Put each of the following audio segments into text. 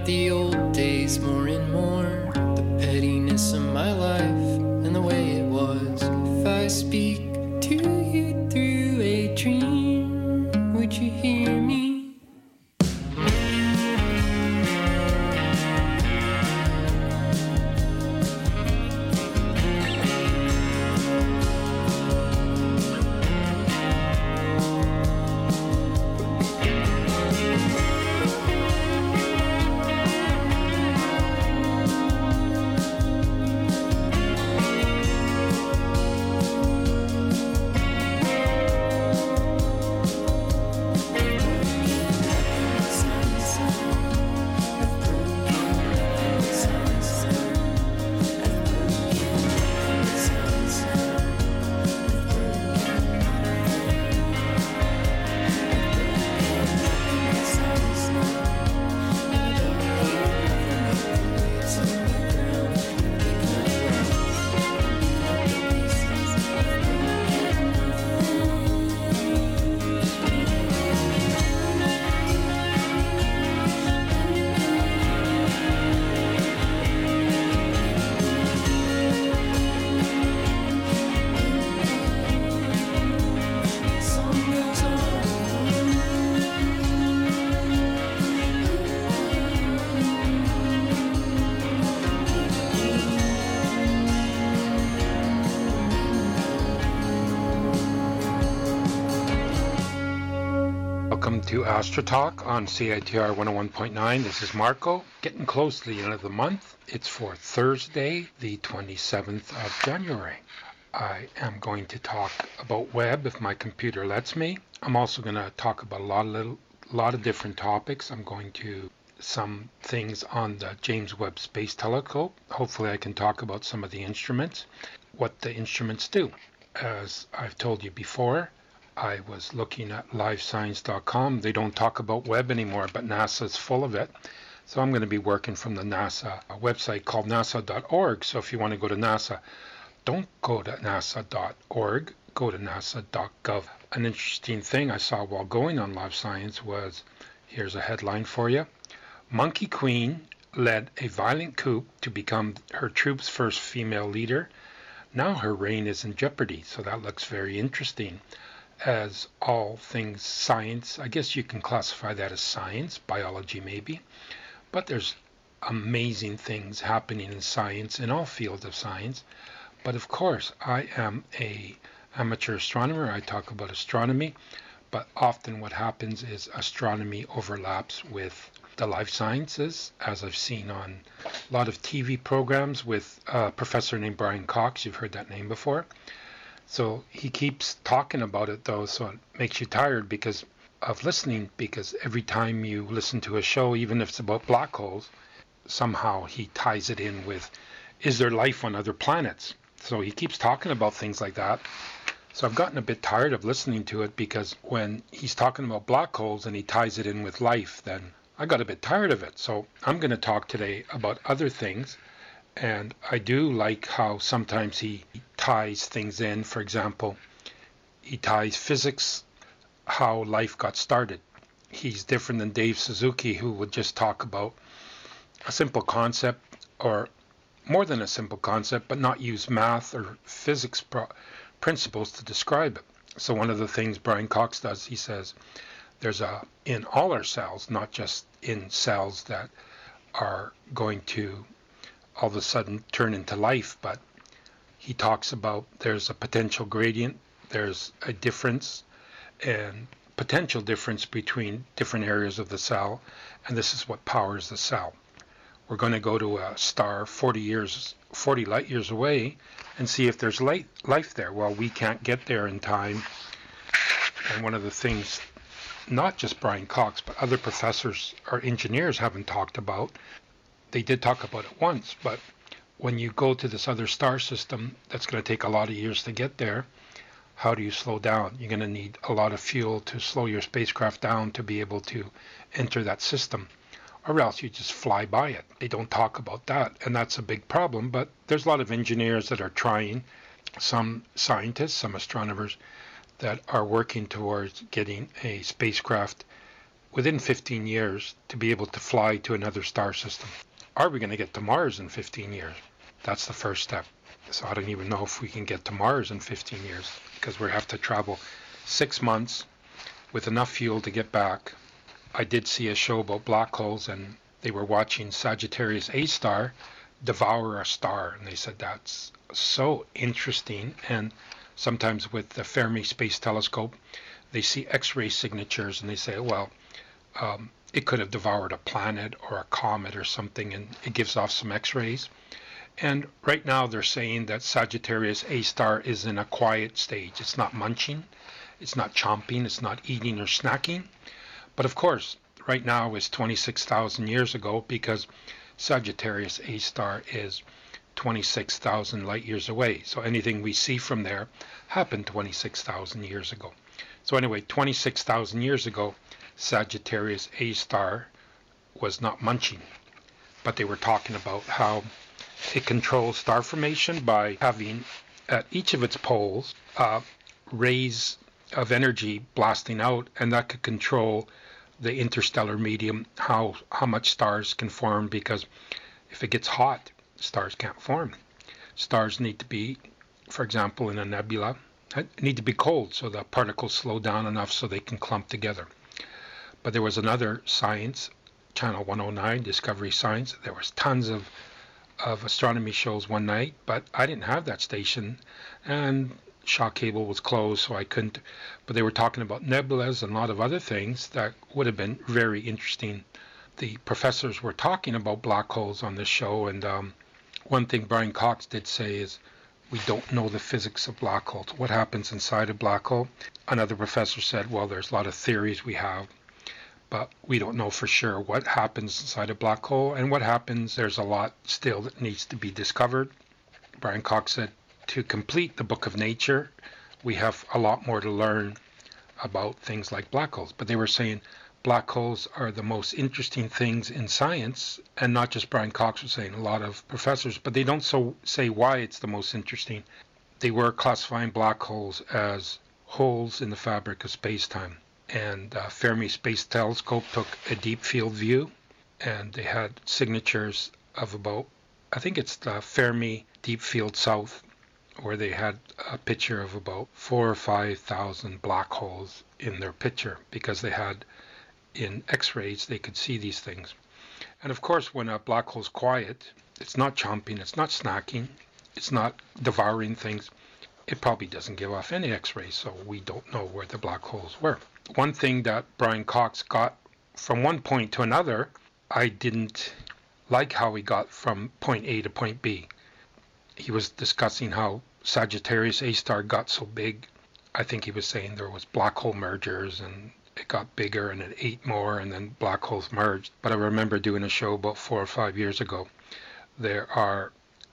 the old days more and more, the pettiness of my life and the way it was. If I speak to you through a dream, would you hear me? Welcome to Astra Talk on CITR 101.9. This is Marco. Getting close to the end of the month. It's for Thursday, the 27th of January. I am going to talk about web if my computer lets me. I'm also going to talk about a lot of different topics. I'm going to some things on the James Webb Space Telescope. Hopefully I can talk about some of the instruments, what the instruments do. As I've told you before, I was looking at livescience.com. They don't talk about web anymore, but NASA's full of it. So I'm going to be working from the NASA website called nasa.org. So if you want to go to NASA, don't go to nasa.org, go to nasa.gov. An interesting thing I saw while going on Live Science was, here's a headline for you. Monkey Queen led a violent coup to become her troops' first female leader. Now her reign is in jeopardy. So that looks very interesting. As all things science, I guess you can classify that as science, biology maybe, but there's amazing things happening in science, in all fields of science. But of course, I am a amateur astronomer. I talk about astronomy, but often what happens is astronomy overlaps with the life sciences, as I've seen on a lot of TV programs with a professor named Brian Cox. You've heard that name before. So he keeps talking about it, though, so it makes you tired because of listening, because every time you listen to a show, even if it's about black holes, somehow he ties it in with, is there life on other planets? So he keeps talking about things like that. So I've gotten a bit tired of listening to it, because when he's talking about black holes and he ties it in with life, then I got a bit tired of it. So I'm going to talk today about other things. And I do like how sometimes he ties things in. For example, he ties physics, how life got started. He's different than Dave Suzuki, who would just talk about a simple concept, or more than a simple concept, but not use math or physics principles to describe it. So one of the things Brian Cox does, he says, there's in all our cells, not just in cells that are going to all of a sudden turn into life, but he talks about there's a potential gradient, there's a difference and potential difference between different areas of the cell, and this is what powers the cell. We're going to go to a star 40 light years away and see if there's life there. Well, we can't get there in time, and one of the things not just Brian Cox, but other professors or engineers haven't talked about, they did talk about it once, but when you go to this other star system that's going to take a lot of years to get there, how do you slow down? You're going to need a lot of fuel to slow your spacecraft down to be able to enter that system, or else you just fly by it. They don't talk about that, and that's a big problem, but there's a lot of engineers that are trying, some scientists, some astronomers that are working towards getting a spacecraft within 15 years to be able to fly to another star system. Are we going to get to Mars in 15 years? That's the first step. So I don't even know if we can get to Mars in 15 years because we have to travel 6 months with enough fuel to get back. I did see a show about black holes, and they were watching Sagittarius A star devour a star, and they said that's so interesting. And sometimes with the Fermi Space Telescope, they see X-ray signatures, and they say, well, it could have devoured a planet or a comet or something, and it gives off some X-rays. And right now they're saying that Sagittarius A star is in a quiet stage. It's not munching, it's not chomping, it's not eating or snacking. But of course, right now is 26,000 years ago, because Sagittarius A star is 26,000 light years away. So anything we see from there happened 26,000 years ago. So anyway, 26,000 years ago, Sagittarius A star was not munching, but they were talking about how it controls star formation by having at each of its poles rays of energy blasting out, and that could control the interstellar medium, how much stars can form, because if it gets hot, stars can't form. Stars need to be, for example, in a nebula, need to be cold so the particles slow down enough so they can clump together. But there was another science, Channel 109, Discovery Science. There was tons of astronomy shows one night, but I didn't have that station, and Shaw Cable was closed, so I couldn't. But they were talking about nebulas and a lot of other things that would have been very interesting. The professors were talking about black holes on this show, and one thing Brian Cox did say is, we don't know the physics of black holes. What happens inside a black hole? Another professor said, well, there's a lot of theories we have, but we don't know for sure what happens inside a black hole. And what happens, there's a lot still that needs to be discovered. Brian Cox said, to complete the book of nature, we have a lot more to learn about things like black holes. But they were saying black holes are the most interesting things in science, and not just Brian Cox was saying, a lot of professors, but they don't say why it's the most interesting. They were classifying black holes as holes in the fabric of space-time. And Fermi Space Telescope took a deep field view, and they had signatures of about, I think it's the Fermi Deep Field South, where they had a picture of about 4,000 or 5,000 black holes in their picture, because they had, in X-rays, they could see these things. And of course, when a black hole's quiet, it's not chomping, it's not snacking, it's not devouring things. It probably doesn't give off any X-rays, so we don't know where the black holes were. One thing that Brian Cox got from one point to another, I didn't like how he got from point A to point B. He was discussing how Sagittarius A star got so big. I think he was saying there was black hole mergers, and it got bigger and it ate more, and then black holes merged. But I remember doing a show about 4 or 5 years ago. There are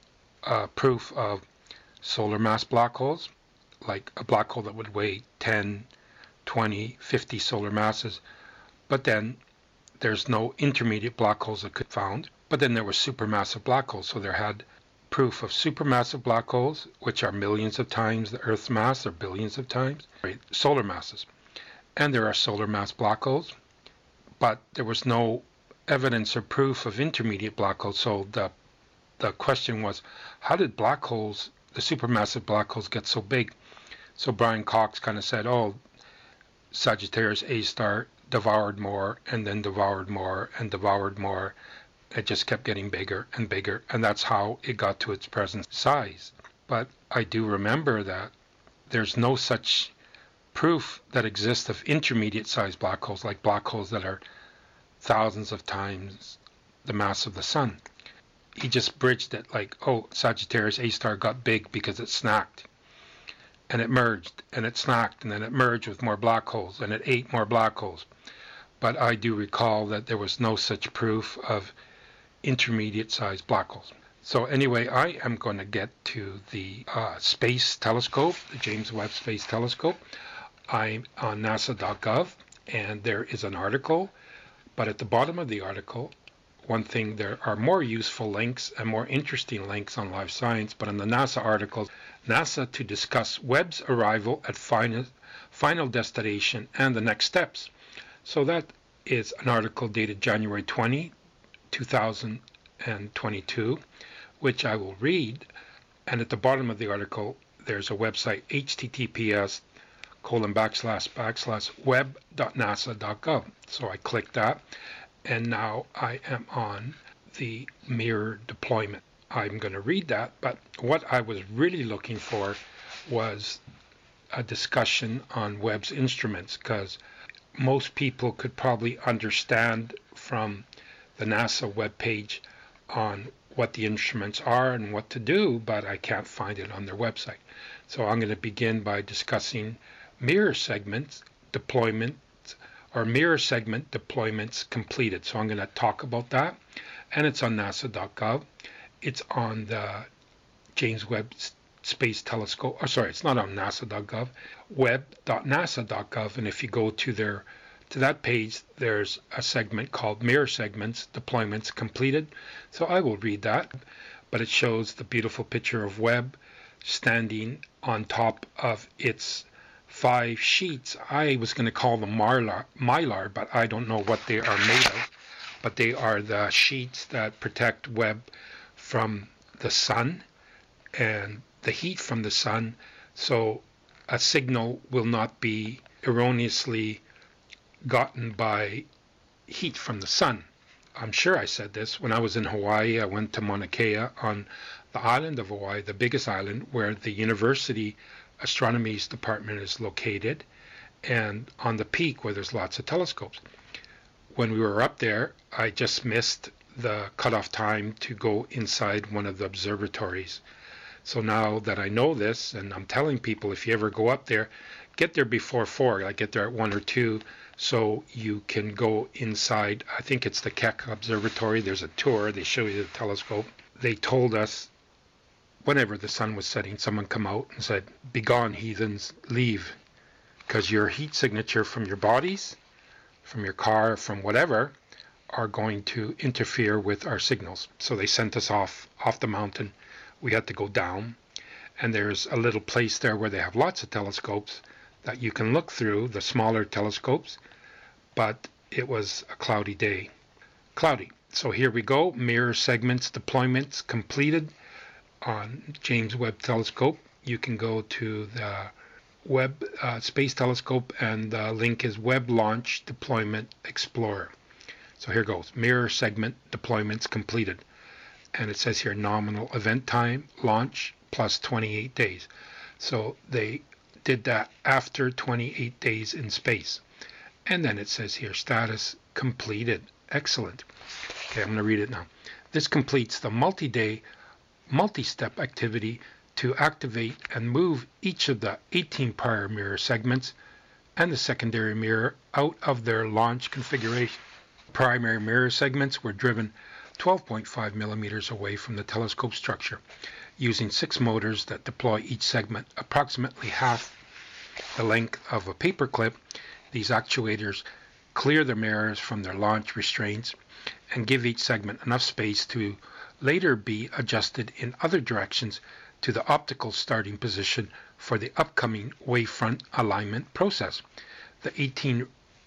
proof of solar mass black holes, like a black hole that would weigh 10, 20, 50 solar masses. But then there's no intermediate black holes that could be found. But then there were supermassive black holes. So there had proof of supermassive black holes, which are millions of times the Earth's mass, or billions of times, solar masses. And there are solar mass black holes, but there was no evidence or proof of intermediate black holes. So the question was, how did black holes, the supermassive black holes, get so big? So Brian Cox kind of said, oh, Sagittarius A star devoured more, and then devoured more, and devoured more. It just kept getting bigger and bigger, and that's how it got to its present size. But I do remember that there's no such proof that exists of intermediate-sized black holes, like black holes that are thousands of times the mass of the sun. He just bridged it like, oh, Sagittarius A star got big because it snacked, and it merged, and it snacked, and then it merged with more black holes, and it ate more black holes. But I do recall that there was no such proof of intermediate-sized black holes. So anyway, I am going to get to the Space Telescope, the James Webb Space Telescope. I'm on nasa.gov, and there is an article, but at the bottom of the article, one thing, there are more useful links and more interesting links on Live Science, but in the NASA article, NASA to discuss Webb's arrival at final destination and the next steps. So that is an article dated January 20, 2022, which I will read. And at the bottom of the article, there's a website, https://web.nasa.gov. So I click that, and now I am on the mirror deployment. I'm going to read that, but what I was really looking for was a discussion on Webb's instruments, because most people could probably understand from the NASA webpage on what the instruments are and what to do, but I can't find it on their website. So I'm going to begin by discussing mirror segments deployment, or mirror segment deployments completed. So I'm going to talk about that, and it's on nasa.gov. It's on the James Webb Space Telescope, or sorry, it's not on nasa.gov, web.nasa.gov, and if you go to that page, there's a segment called Mirror Segments Deployments Completed. So I will read that, but it shows the beautiful picture of Webb standing on top of its 5 sheets. I was going to call them mylar, but I don't know what they are made of, but they are the sheets that protect Webb from the sun and the heat from the sun, so a signal will not be erroneously gotten by heat from the sun. I'm sure I said this. When I was in Hawaii, I went to Mauna Kea on the island of Hawaii, the biggest island, where the university astronomy's department is located, and on the peak where there's lots of telescopes. When we were up there, I just missed the cutoff time to go inside one of the observatories. So now that I know this, and I'm telling people, if you ever go up there, get there before 4, like get there at 1 or 2, so you can go inside. I think it's the Keck Observatory. There's a tour. They show you the telescope. They told us whenever the sun was setting, someone come out and said, "Begone, heathens, leave, because your heat signature from your bodies, from your car, from whatever, are going to interfere with our signals." So they sent us off the mountain. We had to go down, and there's a little place there where they have lots of telescopes that you can look through, the smaller telescopes, but it was a cloudy day. Cloudy. So here we go. Mirror segments deployments completed on James Webb Telescope. You can go to the Webb Space Telescope, and the link is Webb Launch Deployment Explorer. So here goes. Mirror segment deployments completed. And it says here nominal event time, launch, plus 28 days. So they did that after 28 days in space. And then it says here status completed. Excellent. Okay, I'm going to read it now. This completes the multi-day, multi-step activity to activate and move each of the 18 prior mirror segments and the secondary mirror out of their launch configuration. Primary mirror segments were driven 12.5 millimeters away from the telescope structure, using 6 motors that deploy each segment approximately half the length of a paper clip. These actuators clear the mirrors from their launch restraints and give each segment enough space to later be adjusted in other directions to the optical starting position for the upcoming wavefront alignment process. The 18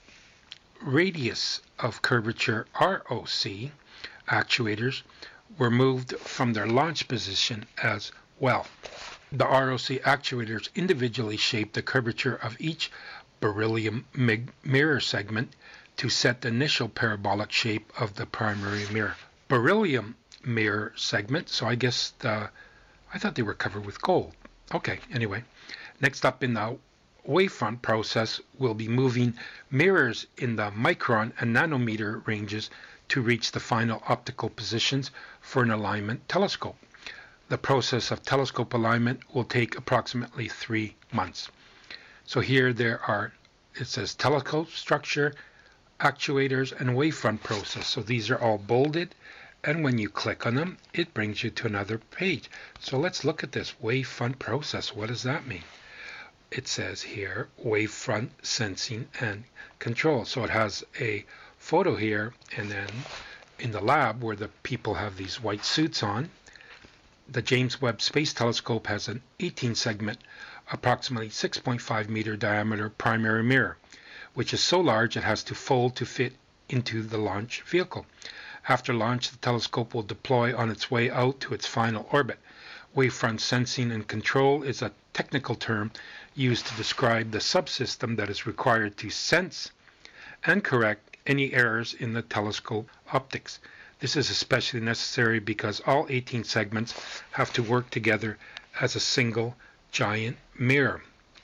radius of curvature ROC actuators were moved from their launch position as well. The ROC actuators individually shape the curvature of each beryllium mirror segment to set the initial parabolic shape of the primary mirror. Beryllium mirror segment, so I guess I thought they were covered with gold. Okay, anyway. Next up in the wavefront process, we'll be moving mirrors in the micron and nanometer ranges to reach the final optical positions for an alignment telescope. The process of telescope alignment will take approximately 3 months. So here it says telescope structure, actuators, and wavefront process. So these are all bolded, and when you click on them, it brings you to another page. So let's look at this wavefront process. What does that mean? It says here wavefront sensing and control. So it has a photo here, and then in the lab where the people have these white suits on, the James Webb Space Telescope has an 18-segment, approximately 6.5 meter diameter primary mirror, which is so large it has to fold to fit into the launch vehicle. After launch, the telescope will deploy on its way out to its final orbit. Wavefront sensing and control is a technical term used to describe the subsystem that is required to sense and correct any errors in the telescope optics. This is especially necessary because all 18 segments have to work together as a single giant mirror.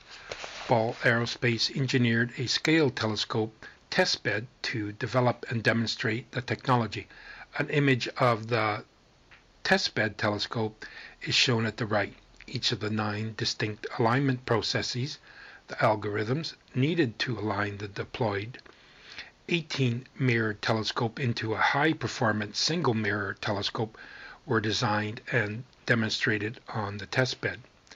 Ball Aerospace engineered a scale telescope testbed to develop and demonstrate the technology. An image of the testbed telescope is shown at the right. Each of the 9 distinct alignment processes, the algorithms needed to align the deployed 18-mirror telescope into a high-performance single-mirror telescope, were designed and demonstrated on the testbed.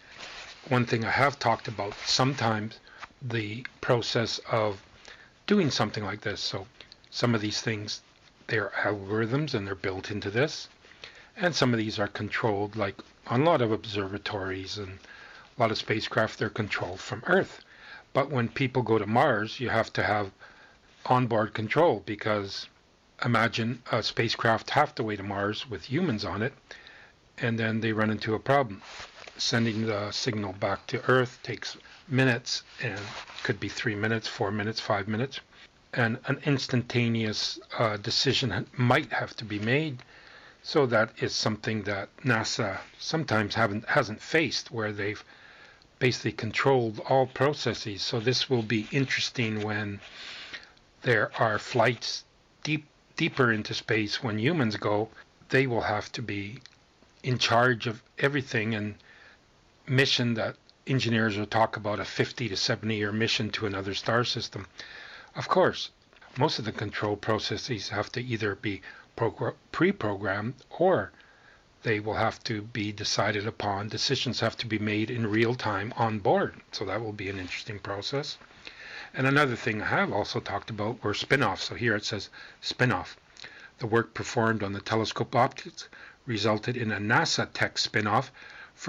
One thing I have talked about, sometimes the process of doing something like this. So some of these things, they're algorithms and they're built into this. And some of these are controlled, like on a lot of observatories and a lot of spacecraft, they're controlled from Earth. But when people go to Mars, you have to have onboard control, because imagine a spacecraft half the way to Mars with humans on it, and then they run into a problem. Sending the signal back to Earth takes minutes, and could be 3 minutes, 4 minutes, 5 minutes. And an instantaneous decision might have to be made. So that is something that NASA sometimes hasn't faced, where they've basically controlled all processes. So this will be interesting when there are flights deeper into space. When humans go, they will have to be in charge of everything. And mission that engineers will talk about, a 50 to 70 year mission to another star system. Of course, most of the control processes have to either be pre-programmed, or they will have to be decided upon. Decisions have to be made in real time on board. So that will be an interesting process. And another thing I have also talked about were spin-offs. So here it says spin-off. The work performed on the telescope optics resulted in a NASA tech spin-off for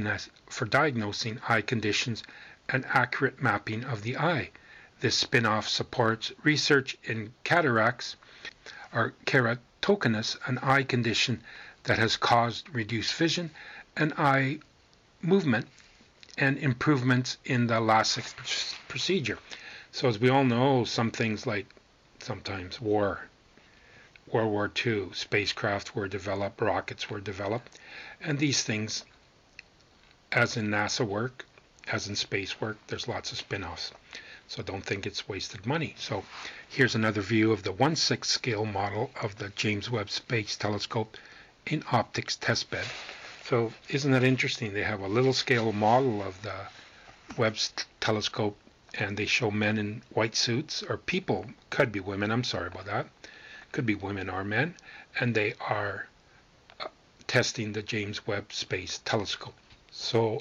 diagnosing eye conditions and accurate mapping of the eye. This spin-off supports research in cataracts, or keratoconus, an eye condition that has caused reduced vision and eye movement, and improvements in the LASIK procedure. So as we all know, some things like sometimes World War II, spacecraft were developed, rockets were developed, and these things, as in NASA work, as in space work, there's lots of spin-offs. So don't think it's wasted money. So here's another view of the 1/6 scale model of the James Webb Space Telescope in optics testbed. So isn't that interesting? They have a little scale model of the Webb telescope, and they show men in white suits, or people, could be women, I'm sorry about that, could be women or men, and they are testing the James Webb Space Telescope. So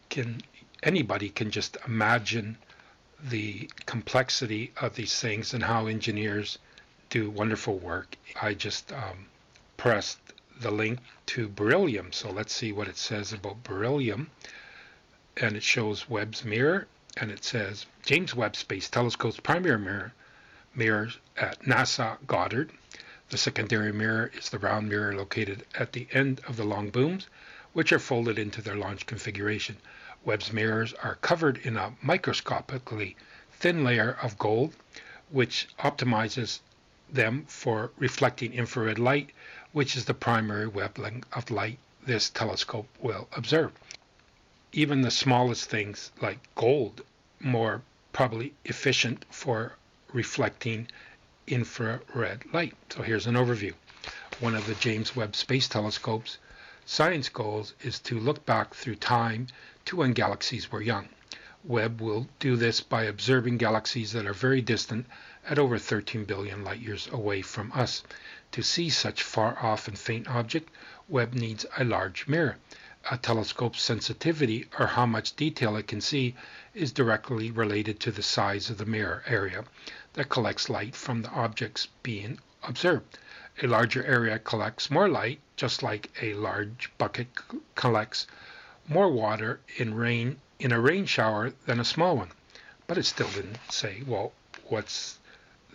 anybody can just imagine the complexity of these things and how engineers do wonderful work. I just pressed the link to beryllium. So let's see what it says about beryllium. And it shows Webb's mirror, and it says James Webb Space Telescope's primary mirrors at NASA Goddard. The secondary mirror is the round mirror located at the end of the long booms, which are folded into their launch configuration. Webb's mirrors are covered in a microscopically thin layer of gold, which optimizes them for reflecting infrared light, which is the primary wavelength of light this telescope will observe. Even the smallest things like gold, more probably efficient for reflecting infrared light. So here's an overview. One of the James Webb Space Telescope's science goals is to look back through time to when galaxies were young. Webb will do this by observing galaxies that are very distant, at over 13 billion light years away from us. To see such far off and faint object, Webb needs a large mirror. A telescope's sensitivity, or how much detail it can see, is directly related to the size of the mirror area that collects light from the objects being observed. A larger area collects more light, just like a large bucket collects more water in a rain shower than a small one. But it still didn't say, well, what's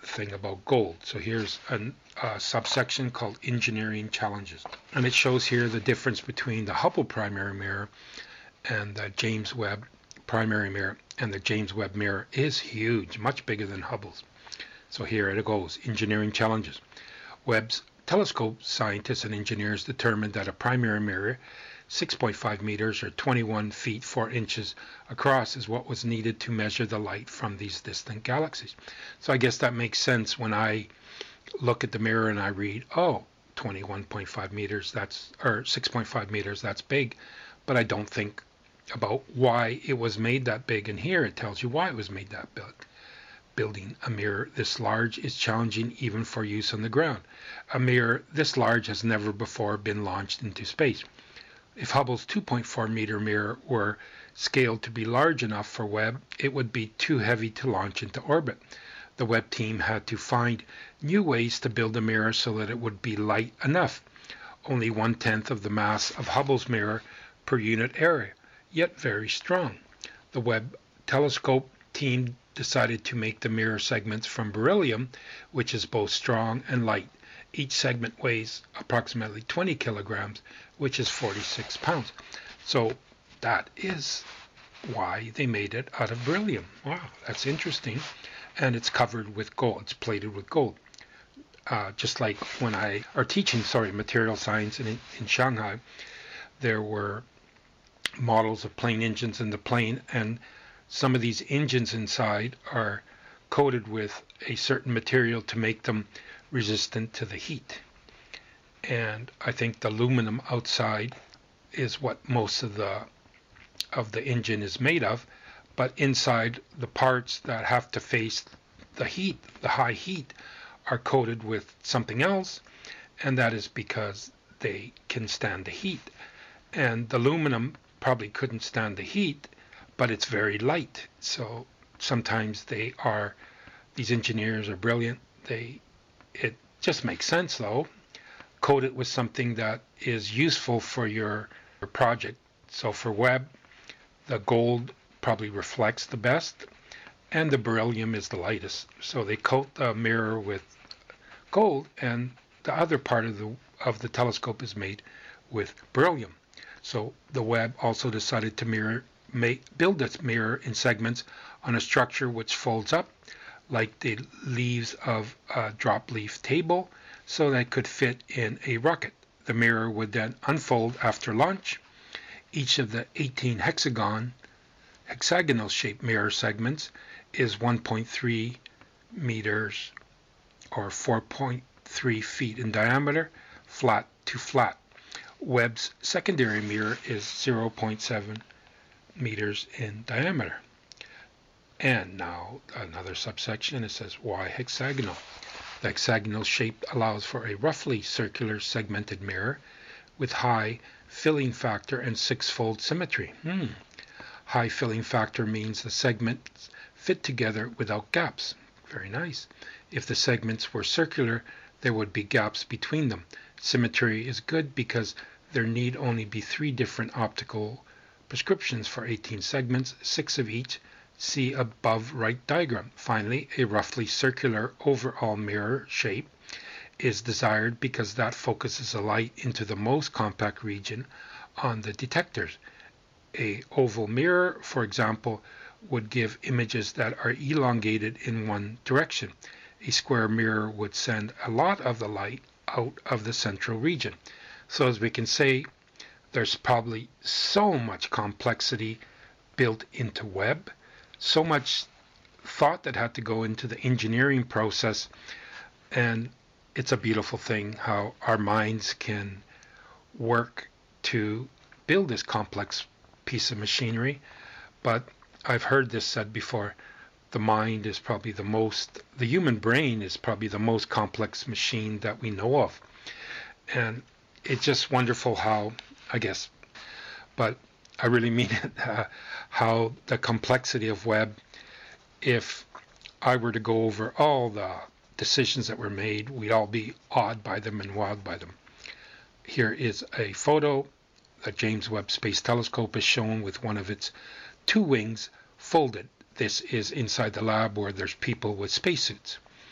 thing about gold. So here's a subsection called Engineering Challenges. And it shows here the difference between the Hubble primary mirror and the James Webb primary mirror. And the James Webb mirror is huge, much bigger than Hubble's. So here it goes, Engineering Challenges. Webb's telescope scientists and engineers determined that a primary mirror 6.5 meters or 21 feet 4 inches across is what was needed to measure the light from these distant galaxies. So I guess that makes sense when I look at the mirror and I read, oh, 21.5 meters, or 6.5 meters, that's big. But I don't think about why it was made that big. And here it tells you why it was made that big. Building a mirror this large is challenging even for use on the ground. A mirror this large has never before been launched into space. If Hubble's 2.4 meter mirror were scaled to be large enough for Webb, it would be too heavy to launch into orbit. The Webb team had to find new ways to build a mirror so that it would be light enough, only 1/10 of the mass of Hubble's mirror per unit area, yet very strong. The Webb telescope team decided to make the mirror segments from beryllium, which is both strong and light. Each segment weighs approximately 20 kilograms, which is 46 pounds. So that is why they made it out of beryllium. Wow, that's interesting. And it's covered with gold. It's plated with gold. Just like when I are teaching, material science in Shanghai, there were models of plane engines in the plane, and some of these engines inside are coated with a certain material to make them resistant to the heat. And I think the aluminum outside is what most of the engine is made of, but inside the parts that have to face the heat, the high heat, are coated with something else, and that is because they can stand the heat. And the aluminum probably couldn't stand the heat, but it's very light. So sometimes these engineers are brilliant. It just makes sense though. Coat it with something that is useful for your project. So for Webb, the gold probably reflects the best, and the beryllium is the lightest. So they coat the mirror with gold, and the other part of the telescope is made with beryllium. So the Webb also decided to build its mirror in segments on a structure which folds up like the leaves of a drop leaf table, so that it could fit in a rocket. The mirror would then unfold after launch. Each of the 18 hexagonal shaped mirror segments is 1.3 meters or 4.3 feet in diameter, flat to flat. Webb's secondary mirror is 0.7 meters in diameter. And now another subsection, it says why hexagonal. The hexagonal shape allows for a roughly circular segmented mirror with high filling factor and six-fold symmetry. High filling factor means the segments fit together without gaps. Very nice. If the segments were circular, there would be gaps between them. Symmetry is good because there need only be 3 different optical prescriptions for 18 segments, 6 of each. See above right diagram. Finally, a roughly circular overall mirror shape is desired because that focuses the light into the most compact region on the detectors. A oval mirror, for example, would give images that are elongated in one direction. A square mirror would send a lot of the light out of the central region. So as we can say, there's probably so much complexity built into Webb, so much thought that had to go into the engineering process, and it's a beautiful thing how our minds can work to build this complex piece of machinery. But I've heard this said before, the mind is probably the human brain is probably the most complex machine that we know of. And it's just wonderful how, I guess, but I really mean it, how the complexity of Webb, if I were to go over all the decisions that were made, we'd all be awed by them and wowed by them. Here is a photo. The James Webb Space Telescope is shown with one of its 2 wings folded. This is inside the lab where there's people with spacesuits.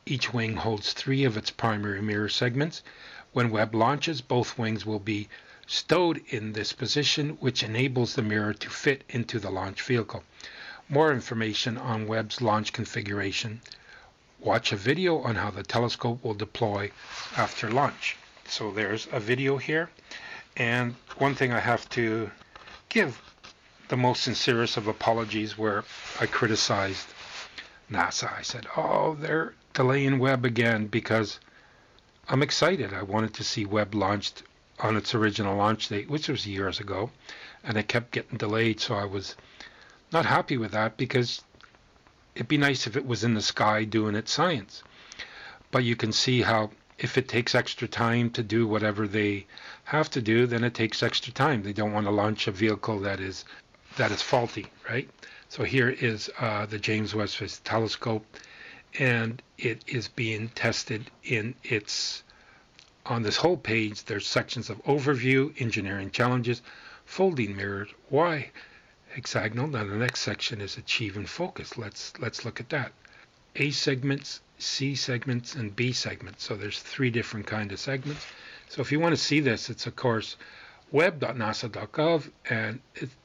Each wing holds 3 of its primary mirror segments. When Webb launches, both wings will be stowed in this position, which enables the mirror to fit into the launch vehicle. More information on Webb's launch configuration. Watch a video on how the telescope will deploy after launch. So there's a video here. And one thing I have to give the most sincerest of apologies where I criticized NASA. I said, oh, they're delaying Webb again, because I'm excited. I wanted to see Webb launched on its original launch date, which was years ago, and it kept getting delayed, so I was not happy with that, because it'd be nice if it was in the sky doing its science. But you can see how if it takes extra time to do whatever they have to do, then it takes extra time. They don't want to launch a vehicle that is faulty, right? So here is the James Webb Space Telescope, and it is being tested on this whole page. There's sections of overview, engineering challenges, folding mirrors, why hexagonal. Now the next section is achieving focus. Let's look at that. A segments, C segments, and B segments. So there's 3 different kind of segments. So if you want to see this, it's of course web.nasa.gov and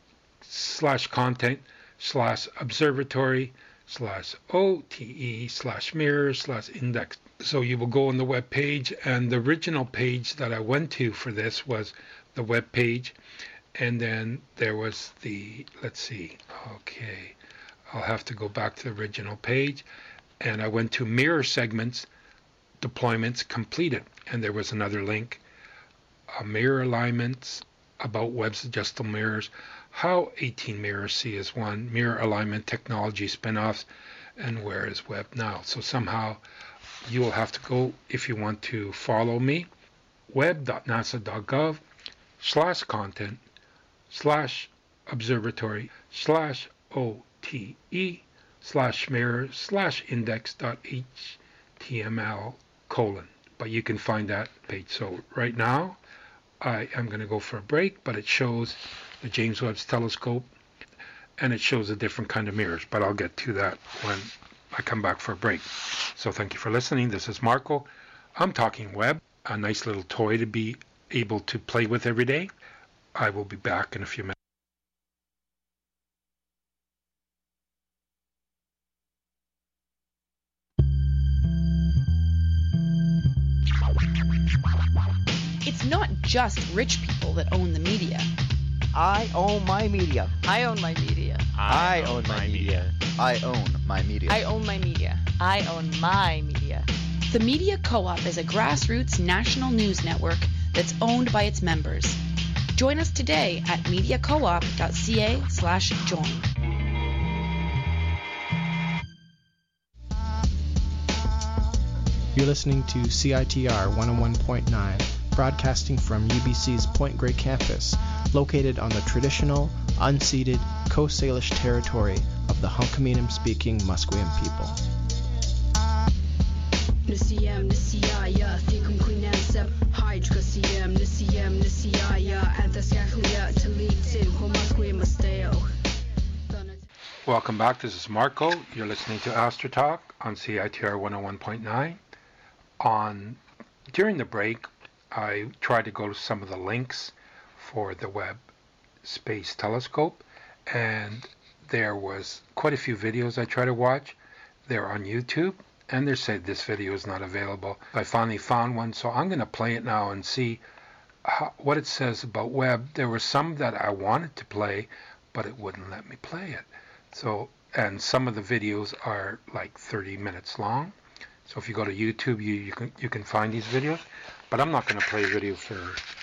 /content/observatory/OTE/mirror/index. So you will go on the web page, and the original page that I went to for this was the web page, and then there was the, let's see, okay, I'll have to go back to the original page, and I went to mirror segments, deployments completed, and there was another link, mirror alignments, about Webb's adjustable mirrors, how 18 mirrors see as one, mirror alignment technology spin-offs, and where is Webb now. So somehow you will have to go, if you want to follow me, web.nasa.gov/content/observatory/mirror/index.html:. But you can find that page. So right now I am going to go for a break, but it shows the James Webb Telescope, and it shows a different kind of mirrors, but I'll get to that when I come back for a break. So thank you for listening. This is Marco. I'm talking Webb, a nice little toy to be able to play with every day. I will be back in a few minutes. It's not just rich people that own the media. I own my media. I own my media. I own my media. I own my media. I own my media. I own my media. The Media Co-op is a grassroots national news network that's owned by its members. Join us today at mediacoop.ca/join. You're listening to CITR 101.9, broadcasting from UBC's Point Grey campus, located on the traditional, unceded Coast Salish territory of the Hunkaminam-speaking Musqueam people. Welcome back. This is Marco. You're listening to Astro Talk on CITR 101.9. During the break, I tried to go to some of the links for the Webb Space Telescope, and there was quite a few videos I tried to watch. They're on YouTube, and they said this video is not available. I finally found one, so I'm going to play it now and see what it says about Webb. There were some that I wanted to play, but it wouldn't let me play it. So, and some of the videos are like 30 minutes long. So if you go to YouTube, you can find these videos. But I'm not going to play a video for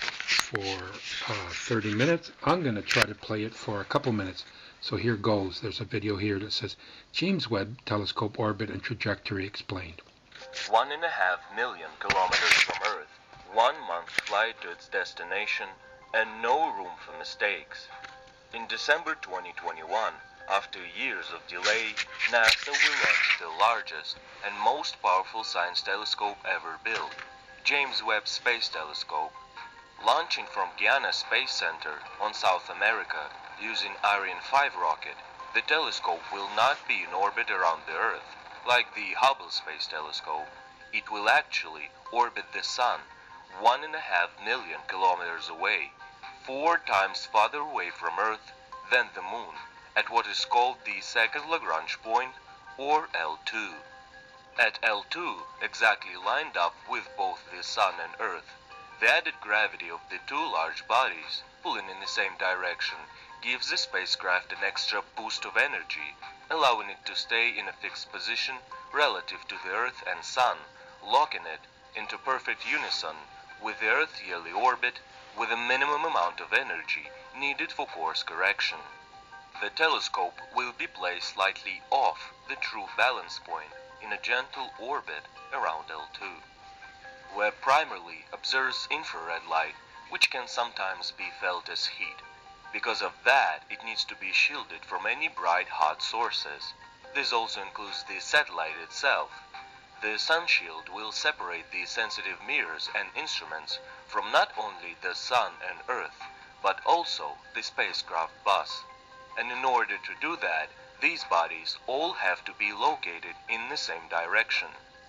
30 minutes. I'm going to try to play it for a couple minutes. So here goes. There's a video here that says James Webb Telescope Orbit and Trajectory Explained. 1.5 million kilometers from Earth, 1 month flight to its destination, and no room for mistakes. In December 2021, after years of delay, NASA will launch the largest and most powerful science telescope ever built, James Webb Space Telescope. Launching from Guiana Space Center on South America using Ariane 5 rocket, the telescope will not be in orbit around the Earth. Like the Hubble Space Telescope, it will actually orbit the Sun 1.5 million kilometers away, 4 times farther away from Earth than the Moon, at what is called the second Lagrange point, or L2. At L2, exactly lined up with both the Sun and Earth, the added gravity of the two large bodies, pulling in the same direction, gives the spacecraft an extra boost of energy, allowing it to stay in a fixed position relative to the Earth and Sun, locking it into perfect unison with the Earth's yearly orbit, with a minimum amount of energy needed for course correction. The telescope will be placed slightly off the true balance point in a gentle orbit around L2. Webb primarily observes infrared light, which can sometimes be felt as heat. Because of that, it needs to be shielded from any bright hot sources. This also includes the satellite itself. The sun shield will separate the sensitive mirrors and instruments from not only the Sun and Earth, but also the spacecraft bus. And in order to do that, these bodies all have to be located in the same direction.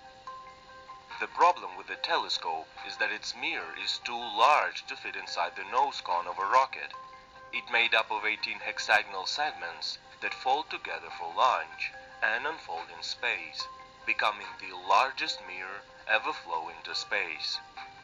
The problem with the telescope is that its mirror is too large to fit inside the nose cone of a rocket. It made up of 18 hexagonal segments that fold together for launch and unfold in space, becoming the largest mirror ever flow into space.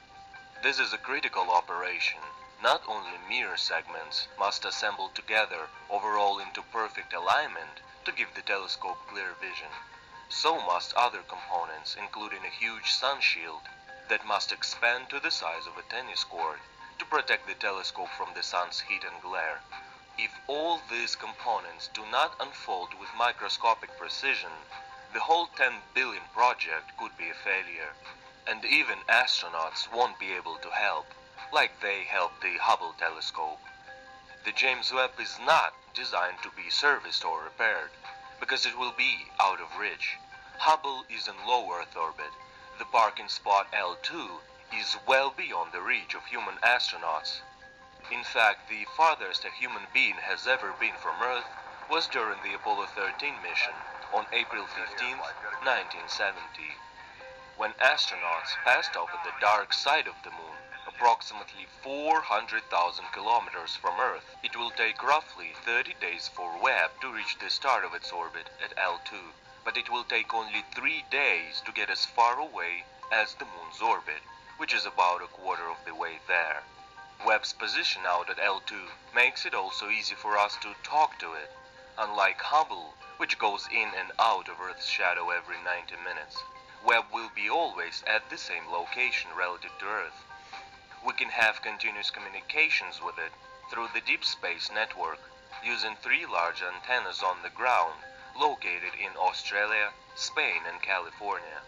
This is a critical operation. Not only mirror segments must assemble together overall into perfect alignment to give the telescope clear vision, so must other components, including a huge sun shield that must expand to the size of a tennis court to protect the telescope from the sun's heat and glare. If all these components do not unfold with microscopic precision, the whole 10 billion project could be a failure, and even astronauts won't be able to help, like they helped the Hubble telescope. The James Webb is not designed to be serviced or repaired, because it will be out of reach. Hubble is in low Earth orbit. The parking spot L2 is well beyond the reach of human astronauts. In fact, the farthest a human being has ever been from Earth was during the Apollo 13 mission on April 15, 1970. When astronauts passed over the dark side of the Moon, approximately 400,000 kilometers from Earth, it will take roughly 30 days for Webb to reach the start of its orbit at L2, but it will take only 3 days to get as far away as the Moon's orbit, which is about a quarter of the way there. Webb's position out at L2 makes it also easy for us to talk to it, unlike Hubble, which goes in and out of Earth's shadow every 90 minutes. Webb will be always at the same location relative to Earth. We can have continuous communications with it through the Deep Space Network, using 3 large antennas on the ground located in Australia, Spain, and California.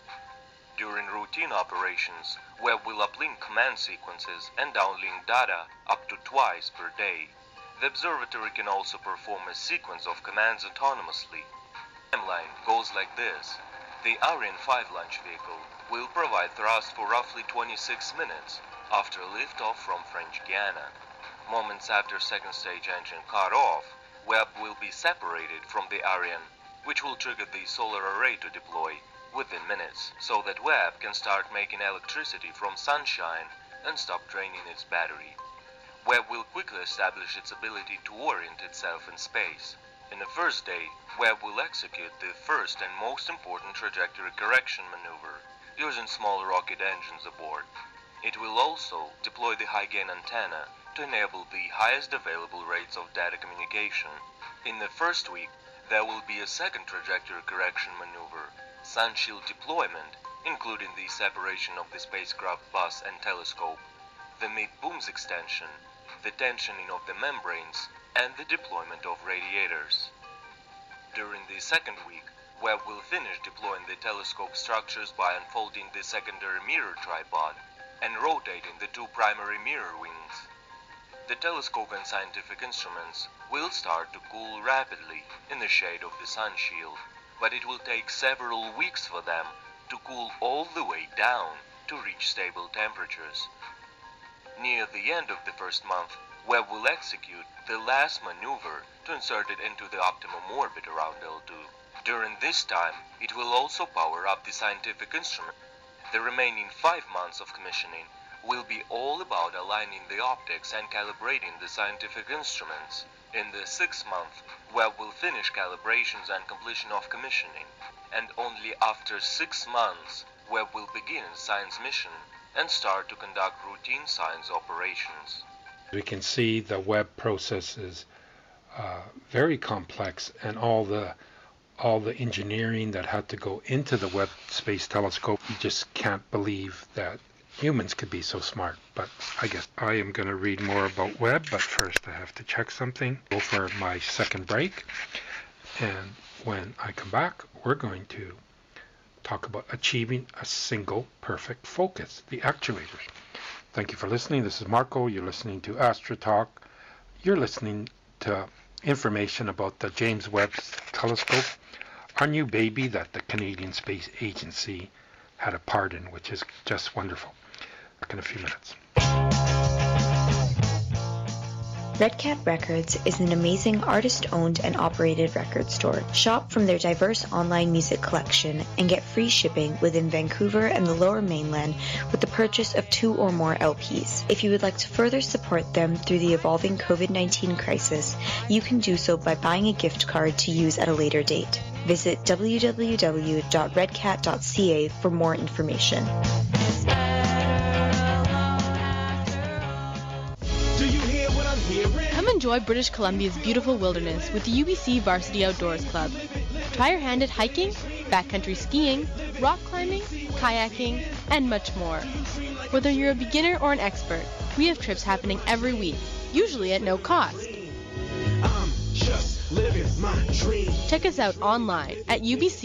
During routine operations, Webb will uplink command sequences and downlink data up to twice per day. The observatory can also perform a sequence of commands autonomously. The timeline goes like this. The Ariane 5 launch vehicle will provide thrust for roughly 26 minutes after liftoff from French Guiana. Moments after second stage engine cut off, Webb will be separated from the Ariane, which will trigger the solar array to deploy within minutes, so that Webb can start making electricity from sunshine and stop draining its battery. Webb will quickly establish its ability to orient itself in space. In the first day, Webb will execute the first and most important trajectory correction maneuver, using small rocket engines aboard. It will also deploy the high-gain antenna to enable the highest available rates of data communication. In the first week, there will be a second trajectory correction maneuver, sun shield deployment, including the separation of the spacecraft bus and telescope, the mid-booms extension, the tensioning of the membranes, and the deployment of radiators. During the second week, Webb will finish deploying the telescope structures by unfolding the secondary mirror tripod and rotating the 2 primary mirror wings. The telescope and scientific instruments will start to cool rapidly in the shade of the sun shield, but it will take several weeks for them to cool all the way down to reach stable temperatures. Near the end of the first month, Webb will execute the last maneuver to insert it into the optimum orbit around L2. During this time, it will also power up the scientific instrument. The remaining 5 months of commissioning will be all about aligning the optics and calibrating the scientific instruments. In the 6th month, Webb will finish calibrations and completion of commissioning, and only after 6 months, Webb will begin science mission and start to conduct routine science operations. We can see the Webb process is very complex, and all the engineering that had to go into the Webb Space Telescope. You just can't believe that humans could be so smart. But I guess I am going to read more about Webb, but first I have to check something. Go for my second break, and when I come back, we're going to talk about achieving a single perfect focus, the actuators. Thank you for listening. This is Marco. You're listening to Astro Talk. You're listening to information about the James Webb Telescope, our new baby that the Canadian Space Agency had a part in, which is just wonderful. Back in a few minutes. Red Cat Records is an amazing artist-owned and operated record store. Shop from their diverse online music collection and get free shipping within Vancouver and the Lower Mainland with the purchase of 2 or more LPs. If you would like to further support them through the evolving COVID-19 crisis, you can do so by buying a gift card to use at a later date. Visit www.redcat.ca for more information. Come enjoy British Columbia's beautiful wilderness with the UBC Varsity Outdoors Club. Try your hand at hiking, backcountry skiing, rock climbing, kayaking, and much more. Whether you're a beginner or an expert, we have trips happening every week, usually at no cost. Check us out online at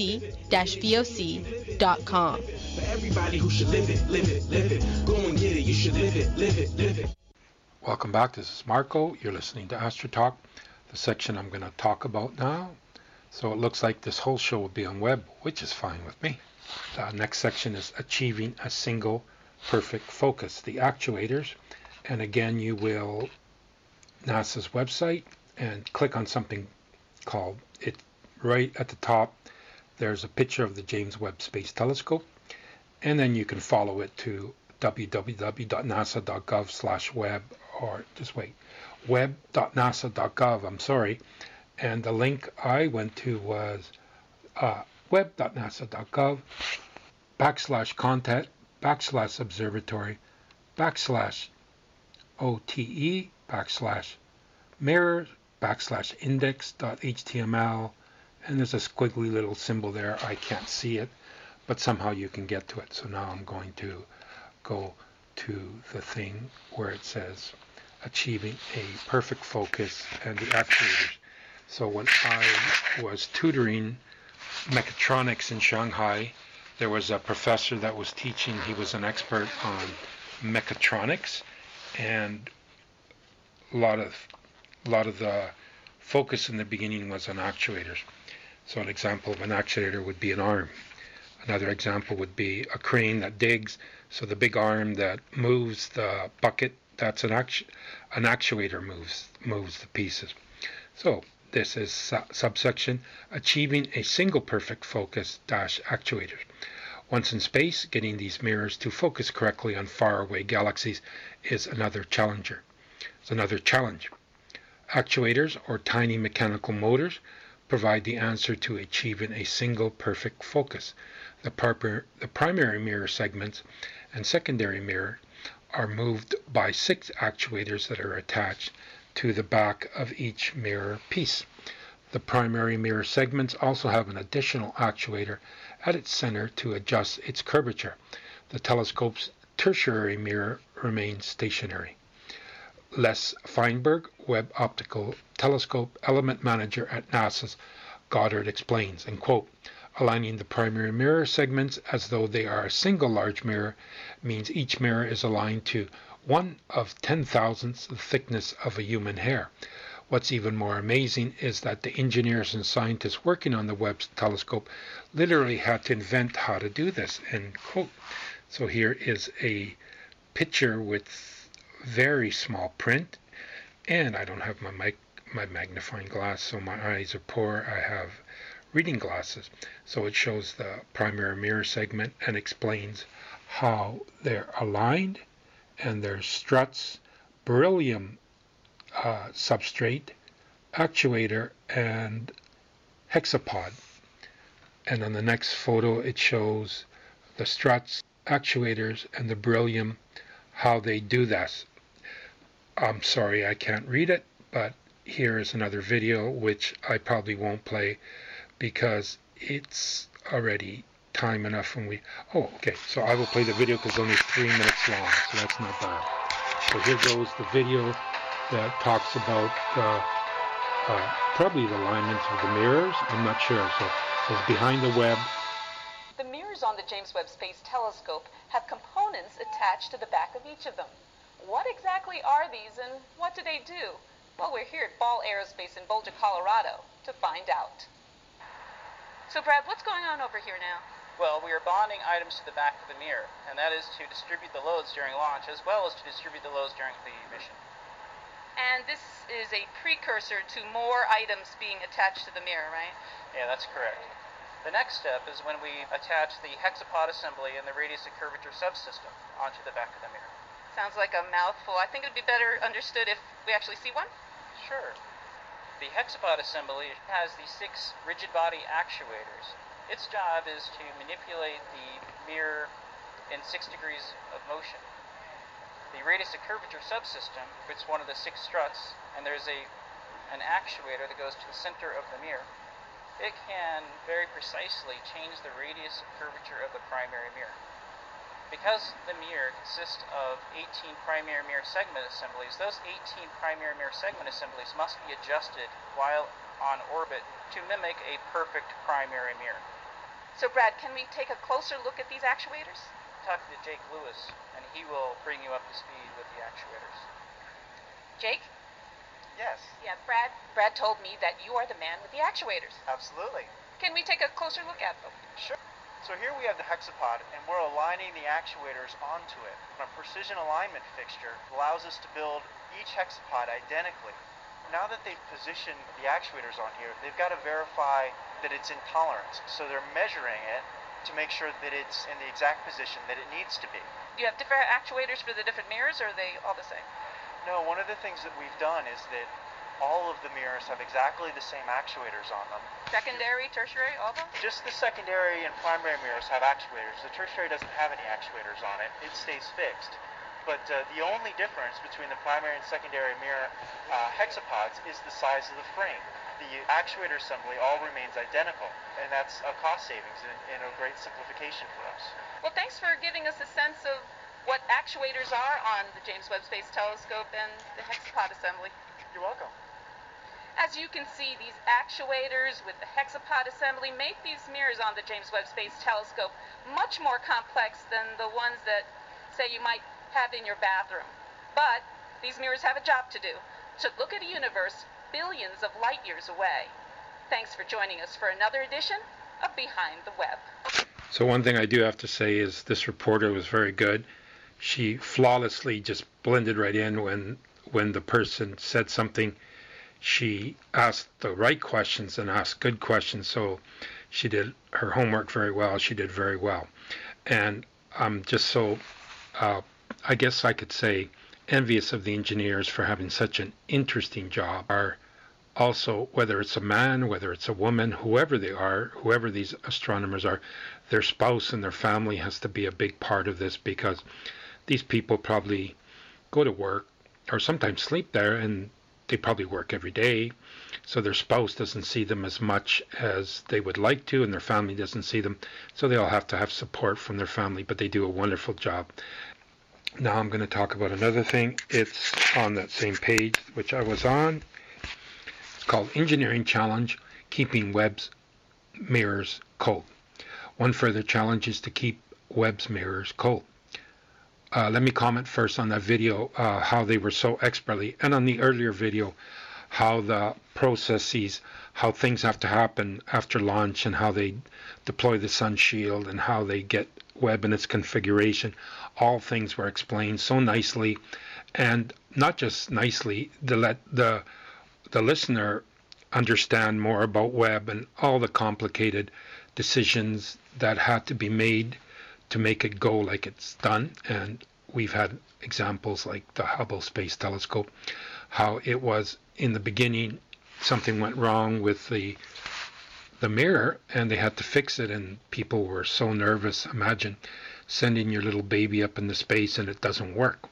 ubc-voc.com. For everybody who should live it, go and get it, you should live it. Welcome back. This is Marco. You're listening to Astro Talk, the section I'm going to talk about now. So it looks like this whole show will be on Webb, which is fine with me. The next section is achieving a single perfect focus, the actuators. And again, you will NASA's website and click on something called it. Right at the top, there's a picture of the James Webb Space Telescope, and then you can follow it to www.nasa.gov/web, or just wait, web.nasa.gov, and the link I went to was web.nasa.gov/OTE/mirror/index.html, and there's a squiggly little symbol there. I can't see it, but somehow you can get to it. So now I'm going to go to the thing where it says achieving a perfect focus and the actuators. So when I was tutoring mechatronics in Shanghai, there was a professor that was teaching. He was an expert on mechatronics, and a lot of the focus in the beginning was on actuators. So an example of an actuator would be an arm. Another example would be a crane that digs. So the big arm that moves the bucket, that's an actuator moves the pieces. So this is subsection achieving a single perfect focus actuators. Once in space, getting these mirrors to focus correctly on faraway galaxies is another challenge. Actuators, or tiny mechanical motors, provide the answer to achieving a single perfect focus. The primary mirror segments and secondary mirror are moved by 6 actuators that are attached to the back of each mirror piece. The primary mirror segments also have an additional actuator at its center to adjust its curvature. The telescope's tertiary mirror remains stationary. Les Feinberg, Webb Optical Telescope Element Manager at NASA's Goddard, explains, and quote, aligning the primary mirror segments as though they are a single large mirror means each mirror is aligned to 1 of 10,000ths the thickness of a human hair. What's even more amazing is that the engineers and scientists working on the Webb telescope literally had to invent how to do this, end quote. So here is a picture with very small print, and I don't have my magnifying glass, so my eyes are poor. I have reading glasses. So it shows the primary mirror segment and explains how they're aligned and their struts, beryllium substrate, actuator, and hexapod. And on the next photo it shows the struts, actuators, and the beryllium, how they do this. I'm sorry I can't read it, but here is another video which I probably won't play because it's already time enough when we... Oh, okay, so I will play the video because it's only 3 minutes long, so that's not bad. So here goes the video that talks about probably the alignments of the mirrors. I'm not sure. So it says behind the web. The mirrors on the James Webb Space Telescope have components attached to the back of each of them. What exactly are these and what do they do? Well, we're here at Ball Aerospace in Boulder, Colorado to find out. So Brad, what's going on over here now? Well, we are bonding items to the back of the mirror, and that is to distribute the loads during launch as well as to distribute the loads during the mission. And this is a precursor to more items being attached to the mirror, right? Yeah, that's correct. The next step is when we attach the hexapod assembly and the radius of curvature subsystem onto the back of the mirror. Sounds like a mouthful. I think it would be better understood if we actually see one. Sure. The hexapod assembly has the 6 rigid body actuators. Its job is to manipulate the mirror in 6 degrees of motion. The radius of curvature subsystem fits one of the 6 struts, and there's an actuator that goes to the center of the mirror. It can very precisely change the radius of curvature of the primary mirror. Because the mirror consists of 18 primary mirror segment assemblies, those 18 primary mirror segment assemblies must be adjusted while on orbit to mimic a perfect primary mirror. So Brad, can we take a closer look at these actuators? Talk to Jake Lewis, and he will bring you up to speed with the actuators. Jake? Yes. Yeah, Brad told me that you are the man with the actuators. Absolutely. Can we take a closer look at them? Sure. So here we have the hexapod, and we're aligning the actuators onto it. A precision alignment fixture allows us to build each hexapod identically. Now that they've positioned the actuators on here, they've got to verify that it's in tolerance. So they're measuring it to make sure that it's in the exact position that it needs to be. Do you have different actuators for the different mirrors, or are they all the same? No, one of the things that we've done is that all of the mirrors have exactly the same actuators on them. Secondary, tertiary, all of them? Just the secondary and primary mirrors have actuators. The tertiary doesn't have any actuators on it. It stays fixed. But the only difference between the primary and secondary mirror hexapods is the size of the frame. The actuator assembly all remains identical, and that's a cost savings and a great simplification for us. Well, thanks for giving us a sense of what actuators are on the James Webb Space Telescope and the hexapod assembly. You're welcome. As you can see, these actuators with the hexapod assembly make these mirrors on the James Webb Space Telescope much more complex than the ones that, say, you might have in your bathroom. But these mirrors have a job to do, to look at a universe billions of light years away. Thanks for joining us for another edition of Behind the Web. So one thing I do have to say is this reporter was very good. She flawlessly just blended right in when the person said something. She asked the right questions and asked good questions, so she did her homework very well. She did very well. And I'm just so, I guess I could say, envious of the engineers for having such an interesting job. Are also, whether it's a man, whether it's a woman, whoever they are, whoever these astronomers are, their spouse and their family has to be a big part of this, because these people probably go to work or sometimes sleep there, and they probably work every day, so their spouse doesn't see them as much as they would like to, and their family doesn't see them, so they all have to have support from their family, but they do a wonderful job. Now I'm going to talk about another thing. It's on that same page which I was on. It's called Engineering Challenge, Keeping Webb's Mirrors Cold. One further challenge is to keep Webb's mirrors cold. Let me comment first on that video, how they were so expertly, and on the earlier video, how the processes, how things have to happen after launch, and how they deploy the sun shield, and how they get Webb in its configuration. All things were explained so nicely, and not just nicely, to let the listener understand more about Webb and all the complicated decisions that had to be made to make it go like it's done. And we've had examples like the Hubble Space Telescope, how it was in the beginning something went wrong with the mirror and they had to fix it, and people were so nervous. Imagine sending your little baby up into space and it doesn't work.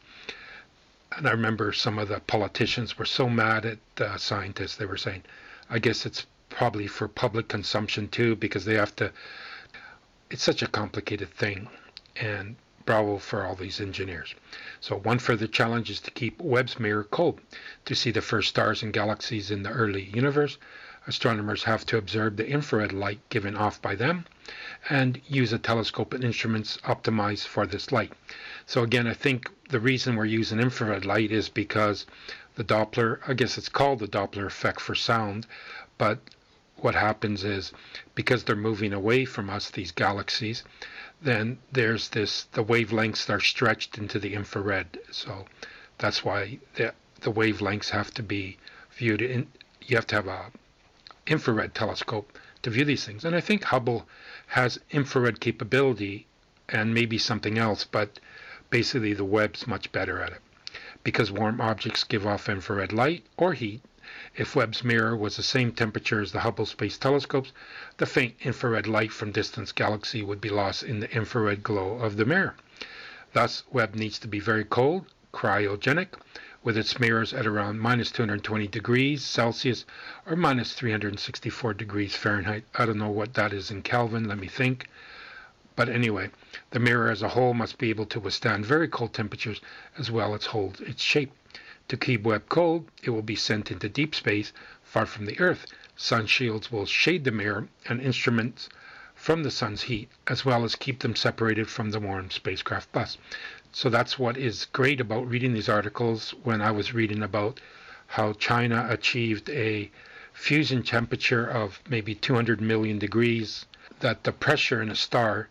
And I remember some of the politicians were so mad at the scientists. They were saying, I guess it's probably for public consumption too, because they have to, it's such a complicated thing. And bravo for all these engineers. So one further challenge is to keep Webb's mirror cold. To see the first stars and galaxies in the early universe, astronomers have to observe the infrared light given off by them and use a telescope and instruments optimized for this light. So again, I think the reason we're using infrared light is because the Doppler, I guess it's called the Doppler effect for sound, but what happens is because they're moving away from us, these galaxies, then there's this, the wavelengths are stretched into the infrared. So that's why the wavelengths have to be viewed in, you have to have a infrared telescope to view these things. And I think Hubble has infrared capability and maybe something else, but basically the Webb's much better at it. Because warm objects give off infrared light or heat, if Webb's mirror was the same temperature as the Hubble Space Telescopes, the faint infrared light from distant galaxies would be lost in the infrared glow of the mirror. Thus, Webb needs to be very cold, cryogenic, with its mirrors at around minus 220 degrees Celsius or minus 364 degrees Fahrenheit. I don't know what that is in Kelvin, let me think. But anyway, the mirror as a whole must be able to withstand very cold temperatures as well as hold its shape. To keep Webb cold, it will be sent into deep space, far from the Earth. Sun shields will shade the mirror and instruments from the sun's heat, as well as keep them separated from the warm spacecraft bus. So that's what is great about reading these articles. When I was reading about how China achieved a fusion temperature of maybe 200 million degrees, that the pressure in a star,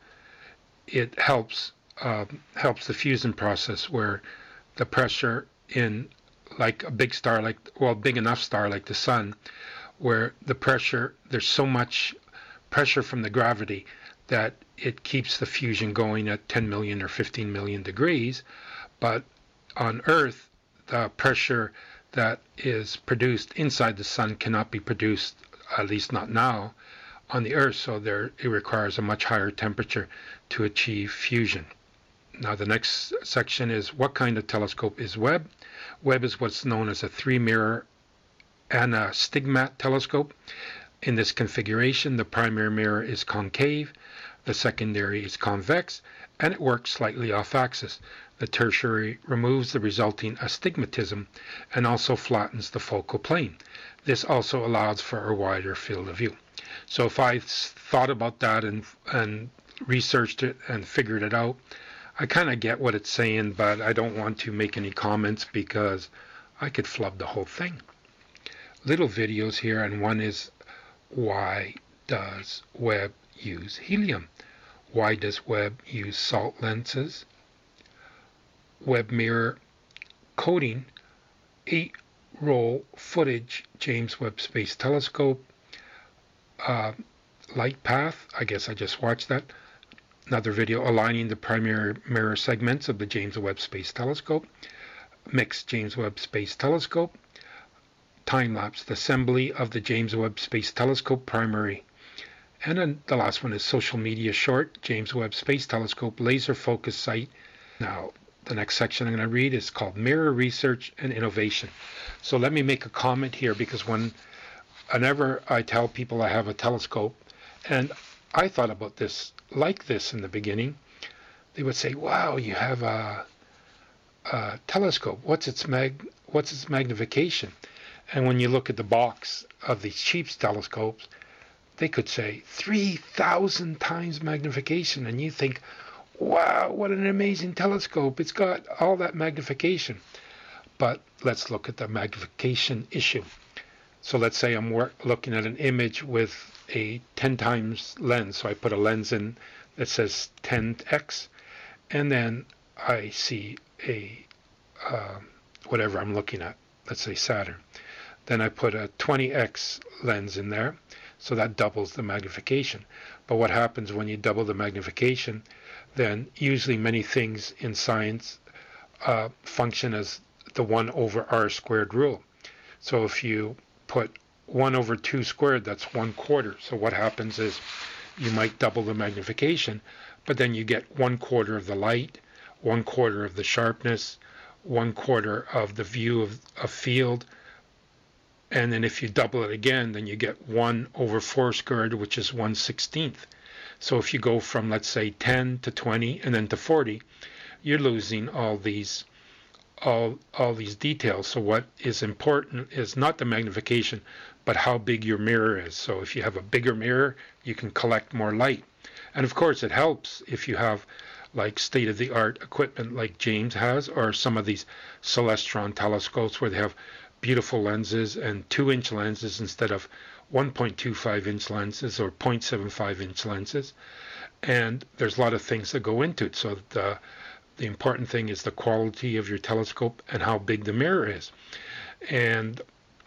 it helps the fusion process, where the pressure in like a big star, like, well, big enough star like the sun, where the pressure, there's so much pressure from the gravity that it keeps the fusion going at 10 million or 15 million degrees. But on Earth, the pressure that is produced inside the sun cannot be produced, at least not now, on the Earth. So there, it requires a much higher temperature to achieve fusion. Now the next section is, what kind of telescope is Webb? Webb is what's known as a 3-mirror anastigmat telescope. In this configuration, the primary mirror is concave, the secondary is convex, and it works slightly off-axis. The tertiary removes the resulting astigmatism and also flattens the focal plane. This also allows for a wider field of view. So if I thought about that and researched it and figured it out, I kind of get what it's saying, but I don't want to make any comments because I could flub the whole thing. Little videos here, and one is, why does Webb use helium? Why does Webb use salt lenses? Webb mirror coating, 8-roll footage, James Webb Space Telescope. Light path, I guess I just watched that. Another video aligning the primary mirror segments of the James Webb Space Telescope. Mixed James Webb Space Telescope. Time-lapse, the assembly of the James Webb Space Telescope primary. And then the last one is social media short, James Webb Space Telescope laser focus sight. Now, the next section I'm going to read is called Mirror Research and Innovation. So let me make a comment here, because whenever I tell people I have a telescope, and I thought about this like this in the beginning, they would say, wow, you have a telescope. What's its magnification? And when you look at the box of these cheap telescopes, they could say 3,000 times magnification. And you think, wow, what an amazing telescope. It's got all that magnification. But let's look at the magnification issue. So let's say I'm looking at an image with a 10 times lens. So I put a lens in that says 10x, and then I see a whatever I'm looking at, let's say Saturn. Then I put a 20x lens in there, so that doubles the magnification. But what happens when you double the magnification, then usually many things in science function as the 1 over r squared rule. So if you put 1 over 2 squared, that's 1/4. So what happens is you might double the magnification, but then you get 1/4 of the light, 1/4 of the sharpness, 1/4 of the view of a field. And then if you double it again, then you get 1 over 4 squared, which is 1/16. So if you go from, let's say, 10 to 20 and then to 40, you're losing all these details. So what is important is not the magnification, but how big your mirror is. So if you have a bigger mirror, you can collect more light. And of course it helps if you have like state-of-the-art equipment like James has, or some of these Celestron telescopes where they have beautiful lenses and 2-inch lenses instead of 1.25-inch lenses or 0.75-inch lenses. And there's a lot of things that go into it. So the important thing is the quality of your telescope and how big the mirror is. And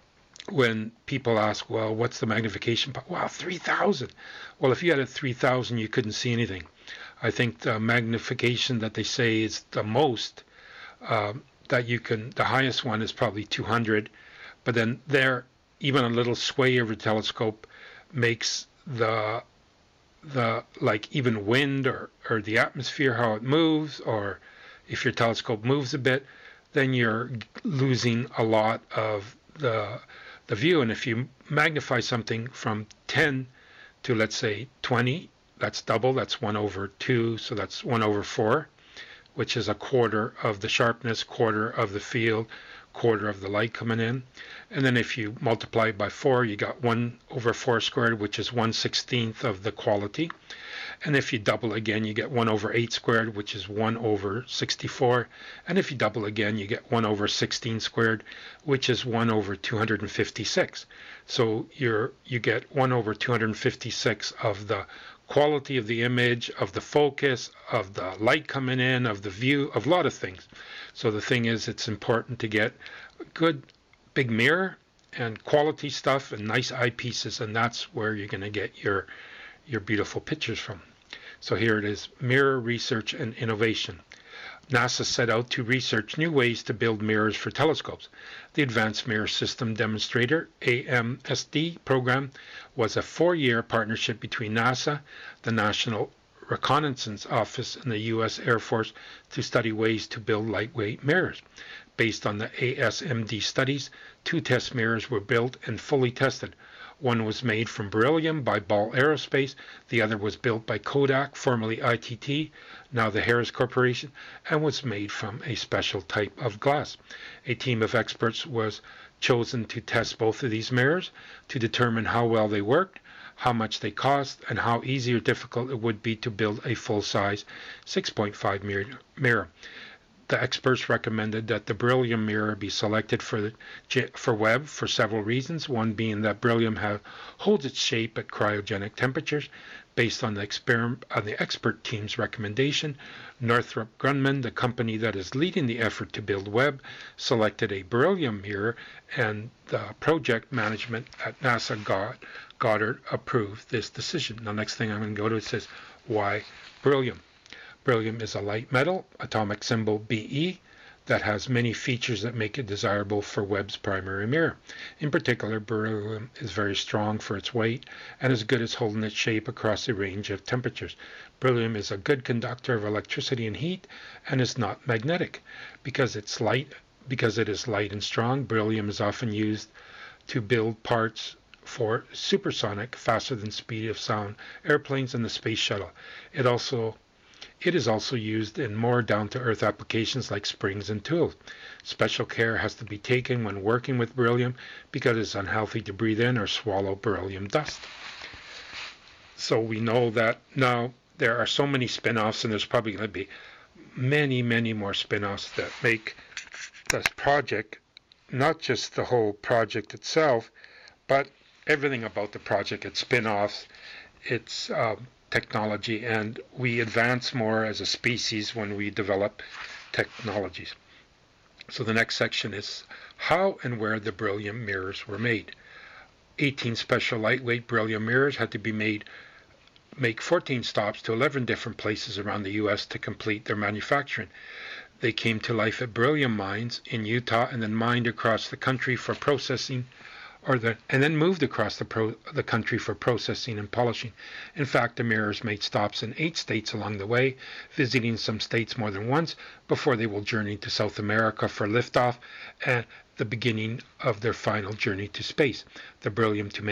when people ask, well, what's the magnification? Wow, 3,000. Well, if you had a 3,000, you couldn't see anything. I think the magnification that they say is the most that you can, the highest one is probably 200, but then there, even a little sway of your telescope makes the like even wind or the atmosphere, how it moves, or if your telescope moves a bit, then you're losing a lot of the view. And if you magnify something from 10 to, let's say, 20, that's double, that's 1 over 2, so that's 1 over 4, which is 1/4 of the sharpness, 1/4 of the field, 1/4 of the light coming in. And then if you multiply it by 4, you got 1 over 4 squared, which is 1/16 of the quality. And if you double again, you get 1 over 8 squared, which is 1 over 64. And if you double again, you get 1 over 16 squared, which is 1 over 256. So you get 1 over 256 of the quality of the image, of the focus, of the light coming in, of the view, of a lot of things. So the thing is, it's important to get a good big mirror and quality stuff and nice eyepieces, and that's where you're going to get your beautiful pictures from. So here it is, Mirror Research and Innovation. NASA set out to research new ways to build mirrors for telescopes. The Advanced Mirror System Demonstrator, AMSD program, was a 4-year partnership between NASA, the National Reconnaissance Office, and the U.S. Air Force to study ways to build lightweight mirrors. Based on the ASMD studies, 2 test mirrors were built and fully tested. One was made from beryllium by Ball Aerospace. The other was built by Kodak, formerly ITT, now the Harris Corporation, and was made from a special type of glass. A team of experts was chosen to test both of these mirrors to determine how well they worked, how much they cost, and how easy or difficult it would be to build a full-size 6.5 mirror. The experts recommended that the beryllium mirror be selected for Webb for several reasons, one being that beryllium holds its shape at cryogenic temperatures. Based on the expert team's recommendation, Northrop Grumman, the company that is leading the effort to build Webb, selected a beryllium mirror, and the project management at NASA Goddard approved this decision. Now, next thing I'm going to go to, it says, why beryllium? Beryllium is a light metal, atomic symbol Be, that has many features that make it desirable for Webb's primary mirror. In particular, beryllium is very strong for its weight and is good at holding its shape across a range of temperatures. Beryllium is a good conductor of electricity and heat and is not magnetic. Because it is light and strong, beryllium is often used to build parts for supersonic, faster than speed of sound, airplanes and the space shuttle. It is also used in more down-to-earth applications like springs and tools. Special care has to be taken when working with beryllium because it's unhealthy to breathe in or swallow beryllium dust. So we know that now there are so many spin-offs, and there's probably going to be many, many more spin-offs that make this project, not just the whole project itself, but everything about the project, its spin-offs, its technology, and we advance more as a species when we develop technologies. So the next section is how and where the beryllium mirrors were made. 18 special lightweight beryllium mirrors had to be make 14 stops to 11 different places around the U.S. to complete their manufacturing. They came to life at beryllium mines in Utah and then mined across the country for processing, and then moved across the country for processing and polishing. In fact, the mirrors made stops in 8 states along the way, visiting some states more than once before they will journey to South America for liftoff and the beginning of their final journey to space. The beryllium to